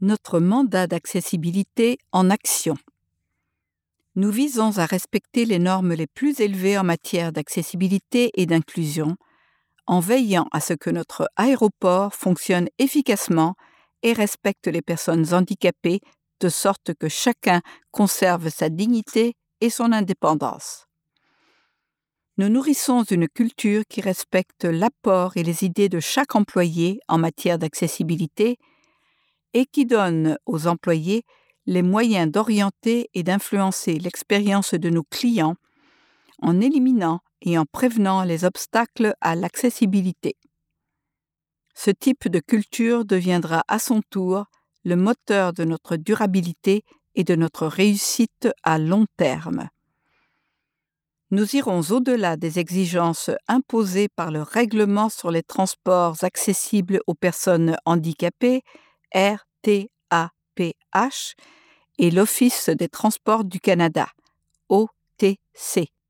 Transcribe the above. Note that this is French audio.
Notre mandat d'accessibilité en action. Nous visons à respecter les normes les plus élevées en matière d'accessibilité et d'inclusion, en veillant à ce que notre aéroport fonctionne efficacement et respecte les personnes handicapées de sorte que chacun conserve sa dignité et son indépendance. Nous nourrissons une culture qui respecte l'apport et les idées de chaque employé en matière d'accessibilité et qui donne aux employés les moyens d'orienter et d'influencer l'expérience de nos clients en éliminant et en prévenant les obstacles à l'accessibilité. Ce type de culture deviendra à son tour le moteur de notre durabilité et de notre réussite à long terme. Nous irons au-delà des exigences imposées par le Règlement sur les transports accessibles aux personnes handicapées, RTAPH, et l'Office des transports du Canada, OTC.